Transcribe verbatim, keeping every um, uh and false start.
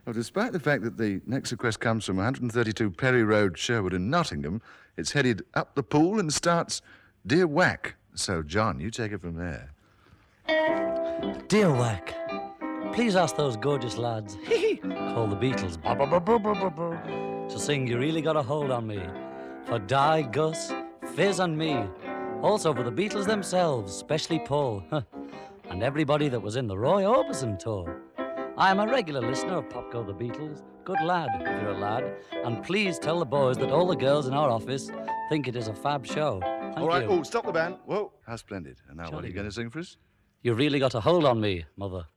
Well, despite the fact that the next request comes from one thirty-two Perry Road, Sherwood in Nottingham, it's headed up the pool and starts Dear Whack. So, John, you take it from there. Dear Whack, please ask those gorgeous lads, called the Beatles, bah, bah, bah, bah, bah, bah, bah, to sing You Really Got a Hold on Me, for Di, Gus, Fizz and me, also for the Beatles themselves, especially Paul, and everybody that was in the Roy Orbison tour. I am a regular listener of Pop Go the Beatles. Good lad, if you're a lad. And please tell the boys that all the girls in our office think it is a fab show. Thank All right, you. oh, stop the band. Whoa, how splendid. And now, what are Jolly you going to good. sing for us? You really got a hold on me, Mother.